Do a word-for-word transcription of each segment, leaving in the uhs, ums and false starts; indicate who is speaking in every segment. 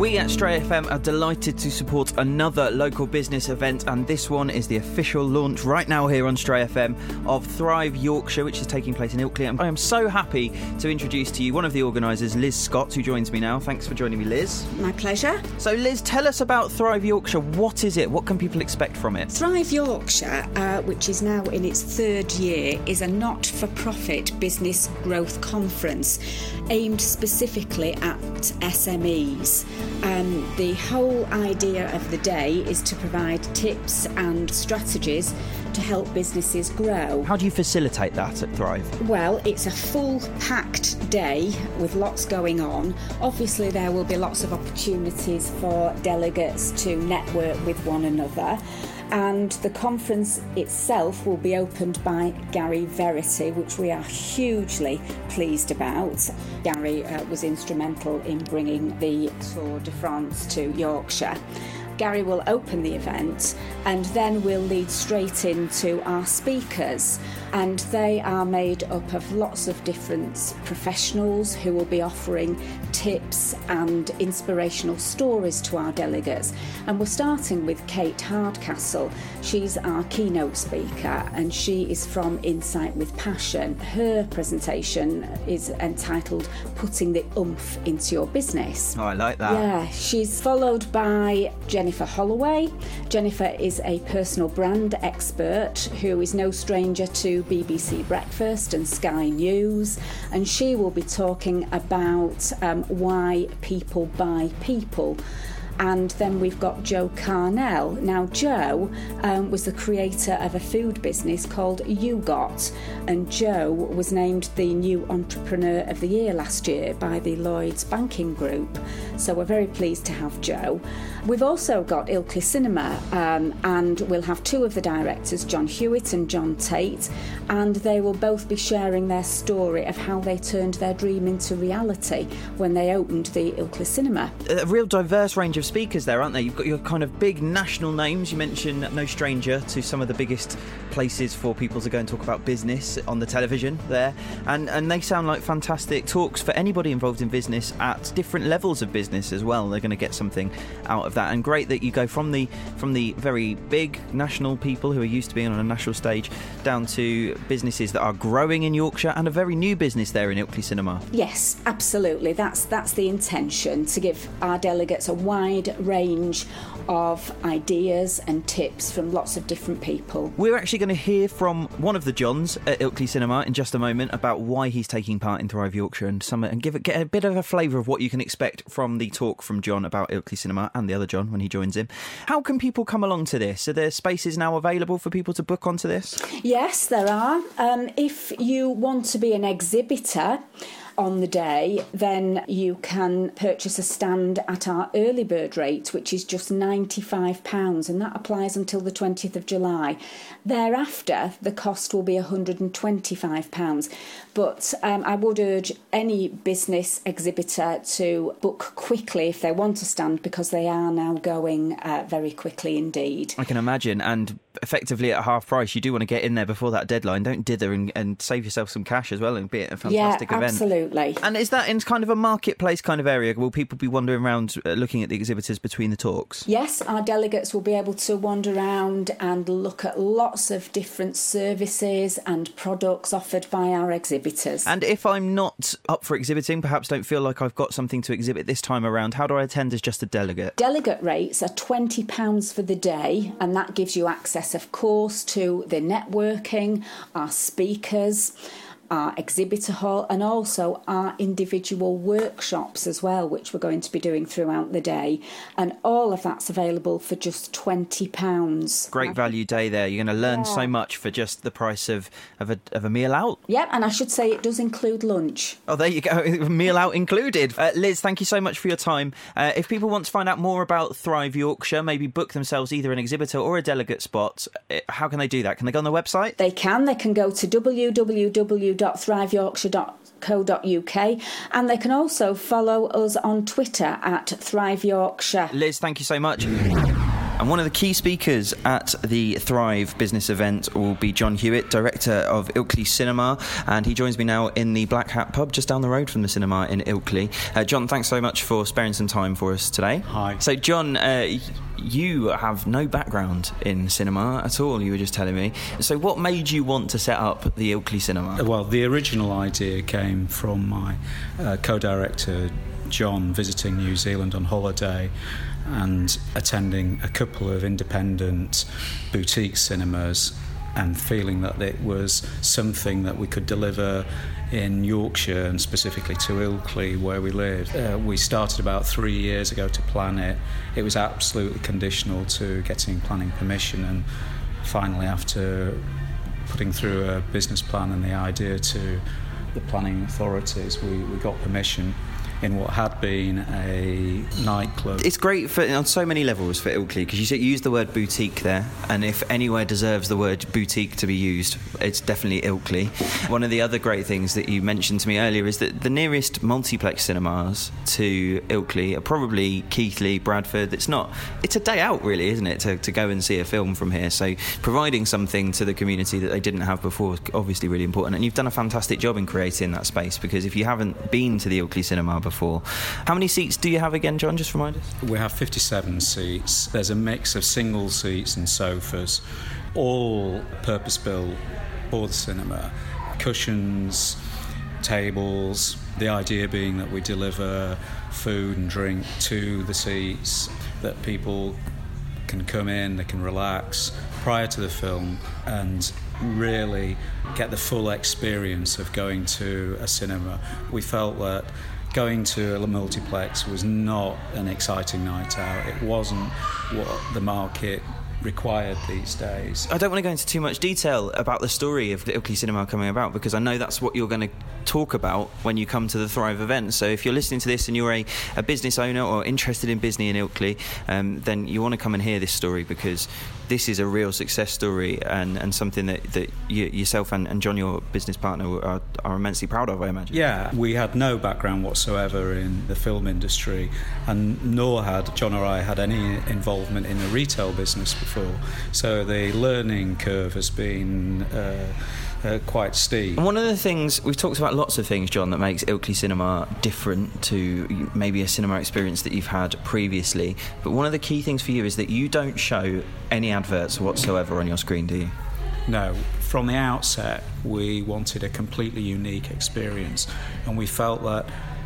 Speaker 1: We at Stray F M are delighted to support another local business event, and this one is the official launch right now here on Stray F M of Thrive Yorkshire, which is taking place in Ilkley. I am so happy to introduce to you one of the organisers, Liz Scott, who joins me now. Thanks for joining me, Liz.
Speaker 2: My pleasure.
Speaker 1: So, Liz, tell us about Thrive Yorkshire. What is it? What can people expect from it?
Speaker 2: Thrive Yorkshire, uh, which is now in its third year, is a not-for-profit business growth conference aimed specifically at S M Es. Um, the whole idea of the day is to provide tips and strategies to help businesses grow.
Speaker 1: How do you facilitate that at Thrive?
Speaker 2: Well, it's a full packed day with lots going on. Obviously, there will be lots of opportunities for delegates to network with one another. And the conference itself will be opened by Gary Verity, which we are hugely pleased about. Gary uh, was instrumental in bringing the Tour de France to Yorkshire. Gary will open the event and then we'll lead straight into our speakers, and they are made up of lots of different professionals who will be offering tips and inspirational stories to our delegates. And we're starting with Kate Hardcastle. She's our keynote speaker and she is from Insight with Passion. Her presentation is entitled Putting the Oomph into Your Business.
Speaker 1: Oh, I like that.
Speaker 2: Yeah, she's followed by Jennifer Holloway. Jennifer is a personal brand expert who is no stranger to B B C Breakfast and Sky News, and she will be talking about um, why people buy people. And then we've got Joe Carnell. Now, Joe um, was the creator of a food business called YouGot, and Joe was named the new Entrepreneur of the Year last year by the Lloyds Banking Group. So we're very pleased to have Joe. We've also got Ilkley Cinema, um, and we'll have two of the directors, John Hewitt and John Tate, and they will both be sharing their story of how they turned their dream into reality when they opened the Ilkley Cinema.
Speaker 1: A real diverse range of speakers there, aren't they? You've got your kind of big national names. You mentioned no stranger to some of the biggest places for people to go and talk about business on the television there, and and they sound like fantastic talks for anybody involved in business at different levels of business as well. They're going to get something out of that, and great that you go from the from the very big national people who are used to being on a national stage down to businesses that are growing in Yorkshire and a very new business there in Ilkley Cinema.
Speaker 2: Yes, absolutely. That's that's the intention, to give our delegates a wide range of ideas and tips from lots of different people.
Speaker 1: We're actually going to hear from one of the Johns at Ilkley Cinema in just a moment about why he's taking part in Thrive Yorkshire and some, and give it, get a bit of a flavour of what you can expect from the talk from John about Ilkley Cinema and the other John when he joins him. How can people come along to this? Are there spaces now available for people to book onto this?
Speaker 2: Yes, there are. Um, if you want to be an exhibitor on the day, then you can purchase a stand at our early bird rate, which is just ninety-five pounds, and that applies until the twentieth of July. Thereafter, the cost will be one hundred twenty-five pounds. But um, I would urge any business exhibitor to book quickly if they want to stand, because they are now going uh, very quickly indeed.
Speaker 1: I can imagine, and effectively at half price, you do want to get in there before that deadline. Don't dither and, and save yourself some cash as well and be it a fantastic
Speaker 2: yeah,
Speaker 1: event.
Speaker 2: Absolutely.
Speaker 1: And is that in kind of a marketplace kind of area? Will people be wandering around uh, looking at the exhibitors between the talks?
Speaker 2: Yes, our delegates will be able to wander around and look at lots of different services and products offered by our exhibitors.
Speaker 1: And if I'm not up for exhibiting, perhaps don't feel like I've got something to exhibit this time around, how do I attend as just a delegate?
Speaker 2: Delegate rates are twenty pounds for the day, and that gives you access, of course, to the networking, our speakers, our exhibitor hall, and also our individual workshops as well, which we're going to be doing throughout the day. And all of that's available for just twenty pounds.
Speaker 1: Great value day there. You're going to learn yeah. so much for just the price of, of, a, of a meal out.
Speaker 2: Yep, and I should say it does include lunch.
Speaker 1: Oh, there you go. Meal out included. Uh, Liz, thank you so much for your time. Uh, if people want to find out more about Thrive Yorkshire, maybe book themselves either an exhibitor or a delegate spot, how can they do that? Can they go on the website?
Speaker 2: They can. They can go to w w w dot thrive yorkshire dot co dot u k, and they can also follow us on Twitter at Thrive Yorkshire.
Speaker 1: Liz, thank you so much. And one of the key speakers at the Thrive business event will be John Hewitt, director of Ilkley Cinema, and he joins me now in the Black Hat pub just down the road from the cinema in Ilkley. Uh, John, thanks so much for sparing some time for us today.
Speaker 3: Hi.
Speaker 1: So, John, uh, you have no background in cinema at all, you were just telling me. So what made you want to set up the Ilkley Cinema?
Speaker 3: Well, the original idea came from my uh, co-director, John, visiting New Zealand on holiday and attending a couple of independent boutique cinemas and feeling that it was something that we could deliver in Yorkshire and specifically to Ilkley where we live. Uh, we started about three years ago to plan it. It was absolutely conditional to getting planning permission, and finally after putting through a business plan and the idea to the planning authorities, we, we got permission in what had been a nightclub.
Speaker 1: It's great for, on so many levels for Ilkley, because you used the word boutique there, and if anywhere deserves the word boutique to be used, it's definitely Ilkley. One of the other great things that you mentioned to me earlier is that the nearest multiplex cinemas to Ilkley are probably Keighley, Bradford. It's not, it's a day out really, isn't it, to, to go and see a film from here. So providing something to the community that they didn't have before is obviously really important, and you've done a fantastic job in creating that space, because if you haven't been to the Ilkley Cinema before, Before. How many seats do you have again, John? Just remind us.
Speaker 3: We have fifty-seven seats. There's a mix of single seats and sofas, all purpose-built for the cinema. Cushions, tables, the idea being that we deliver food and drink to the seats, that people can come in, they can relax prior to the film and really get the full experience of going to a cinema. We felt that going to a multiplex was not an exciting night out. It wasn't what the market required these days.
Speaker 1: I don't want to go into too much detail about the story of the Ilkley Cinema coming about, because I know that's what you're going to talk about when you come to the Thrive event. So if you're listening to this and you're a, a business owner or interested in Bisney in Ilkley, um, then you want to come and hear this story, because this is a real success story and, and something that, that you, yourself and, and John, your business partner, are, are immensely proud of, I imagine.
Speaker 3: Yeah, we had no background whatsoever in the film industry, and nor had John or I had any involvement in the retail business before. So the learning curve has been uh, uh, quite steep.
Speaker 1: And one of the things, we've talked about lots of things, John, that makes Ilkley Cinema different to maybe a cinema experience that you've had previously. But one of the key things for you is that you don't show any adverts whatsoever on your screen, do you?
Speaker 3: No. From the outset, we wanted a completely unique experience, and we felt that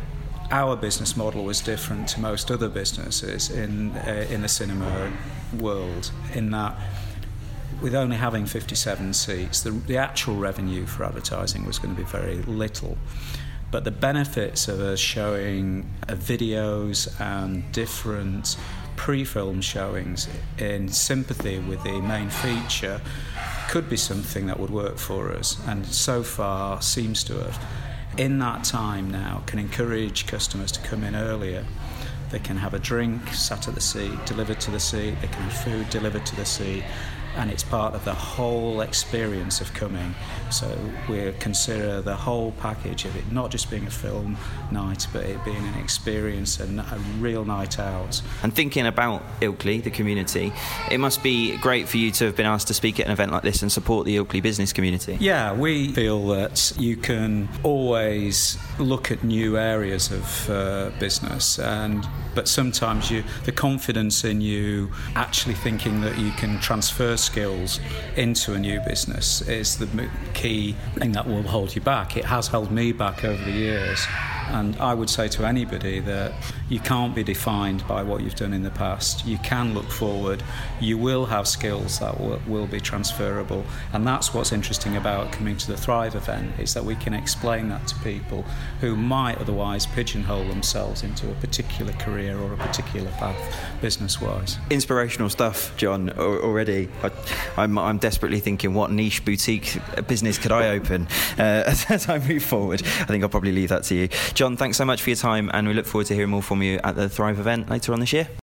Speaker 3: our business model was different to most other businesses in uh, in the cinema world, in that with only having fifty-seven seats, the, the actual revenue for advertising was going to be very little. But the benefits of us showing uh, videos and different pre-film showings in sympathy with the main feature could be something that would work for us, and so far seems to have. In that time now, can encourage customers to come in earlier. They can have a drink sat at the seat, delivered to the seat. They can have food delivered to the seat, and it's part of the whole experience of coming. So we consider the whole package of it, not just being a film night, but it being an experience and a real night out.
Speaker 1: And thinking about Ilkley, the community, it must be great for you to have been asked to speak at an event like this and support the Ilkley business community.
Speaker 3: Yeah, we feel that you can always look at new areas of uh, business, and but sometimes you, the confidence in you actually thinking that you can transfer skills into a new business is the key thing that will hold you back. It has held me back over the years, and I would say to anybody that you can't be defined by what you've done in the past. You can look forward. You will have skills that will, will be transferable, and that's what's interesting about coming to the Thrive event, is that we can explain that to people who might otherwise pigeonhole themselves into a particular career or a particular path business-wise.
Speaker 1: Inspirational stuff, John, already. I, I'm, I'm desperately thinking, what niche boutique business could I open uh, as, as I move forward? I think I'll probably leave that to you. John, thanks so much for your time, and we look forward to hearing more from you at the Thrive event later on this year.